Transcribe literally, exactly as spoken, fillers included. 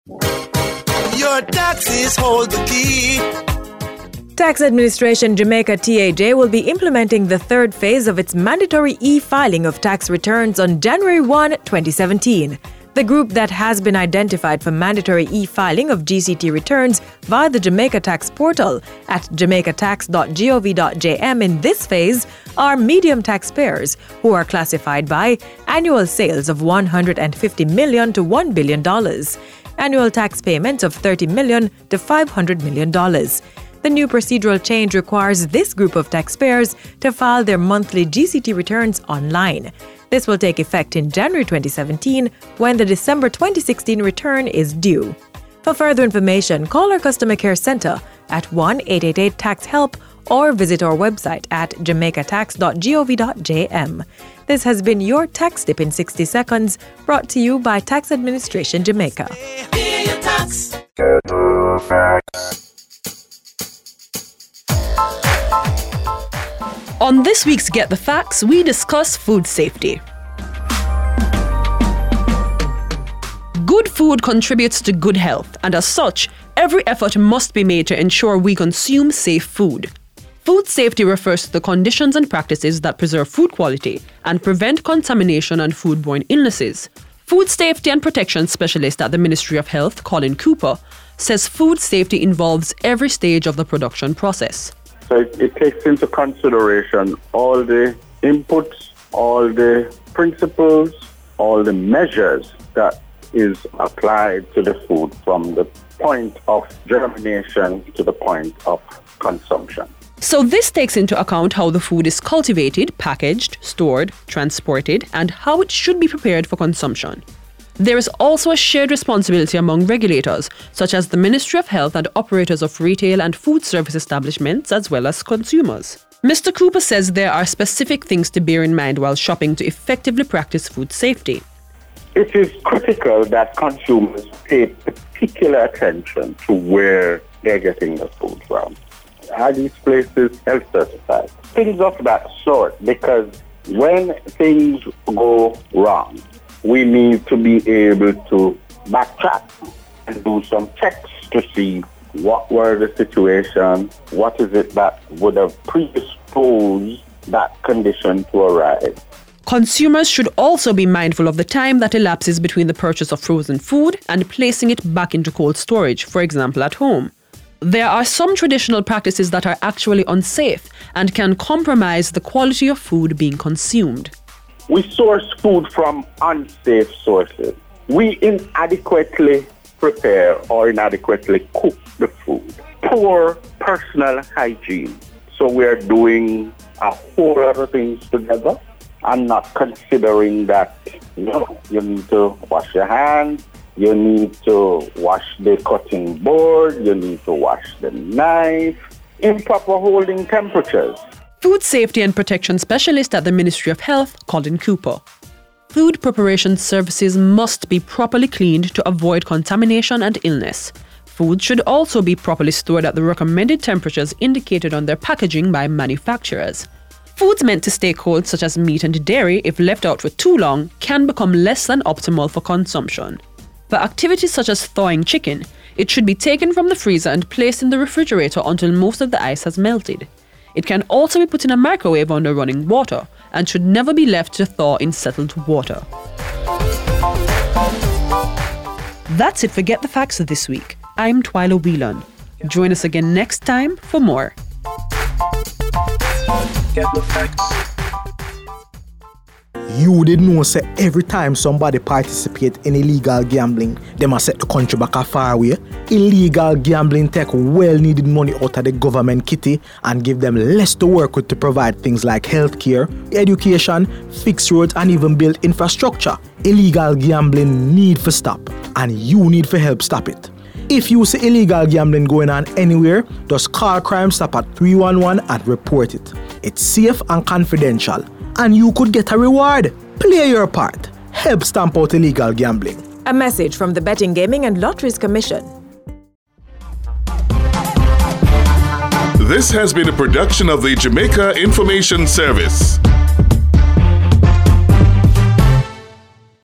Your taxes hold the key. Tax Administration Jamaica T A J will be implementing the third phase of its mandatory e-filing of tax returns on January first, twenty seventeen. The group that has been identified for mandatory e-filing of G C T returns via the Jamaica Tax Portal at jamaica tax dot gov dot j m in this phase are medium taxpayers who are classified by annual sales of one hundred fifty million dollars to one billion dollars, annual tax payments of thirty million dollars to five hundred million dollars. The new procedural change requires this group of taxpayers to file their monthly G C T returns online. This will take effect in January twenty seventeen, when the December twenty sixteen return is due. For further information, call our customer care center at one eight eight eight tax help or visit our website at jamaica tax dot gov dot j m. This has been your Tax Tip in sixty seconds, brought to you by Tax Administration Jamaica. Pay your tax. On this week's Get the Facts, we discuss food safety. Good food contributes to good health, and as such, every effort must be made to ensure we consume safe food. Food safety refers to the conditions and practices that preserve food quality and prevent contamination and foodborne illnesses. Food Safety and Protection Specialist at the Ministry of Health, Colin Cooper, says food safety involves every stage of the production process. So it, it takes into consideration all the inputs, all the principles, all the measures that is applied to the food from the point of germination to the point of consumption. So this takes into account how the food is cultivated, packaged, stored, transported, and how it should be prepared for consumption. There is also a shared responsibility among regulators, such as the Ministry of Health and operators of retail and food service establishments, as well as consumers. Mister Cooper says there are specific things to bear in mind while shopping to effectively practice food safety. It is critical that consumers pay particular attention to where they're getting the food from. Are these places health certified? Things of that sort, because when things go wrong, we need to be able to backtrack and do some checks to see what were the situation, what is it that would have predisposed that condition to arise. Consumers should also be mindful of the time that elapses between the purchase of frozen food and placing it back into cold storage, for example at home. There are some traditional practices that are actually unsafe and can compromise the quality of food being consumed. We source food from unsafe sources. We inadequately prepare or inadequately cook the food. Poor personal hygiene. So we are doing a whole lot of things together and not considering that, you know, you need to wash your hands, you need to wash the cutting board, you need to wash the knife in proper holding temperatures. Food Safety and Protection Specialist at the Ministry of Health, Colin Cooper. Food preparation services must be properly cleaned to avoid contamination and illness. Food should also be properly stored at the recommended temperatures indicated on their packaging by manufacturers. Foods meant to stay cold, such as meat and dairy, if left out for too long, can become less than optimal for consumption. For activities such as thawing chicken, it should be taken from the freezer and placed in the refrigerator until most of the ice has melted. It can also be put in a microwave under running water and should never be left to thaw in settled water. That's it for Get the Facts this week. I'm Twyla Whelan. Join us again next time for more. Get the facts. You did know say every time somebody participate in illegal gambling, they must set the country back a far away. Illegal gambling take well-needed money out of the government kitty and give them less to work with to provide things like healthcare, education, fix roads, and even build infrastructure. Illegal gambling need to stop, and you need to help stop it. If you see illegal gambling going on anywhere, just call Crime Stop at three one one and report it. It's safe and confidential, and you could get a reward. Play your part. Help stamp out illegal gambling. A message from the Betting, Gaming and Lotteries Commission. This has been a production of the Jamaica Information Service.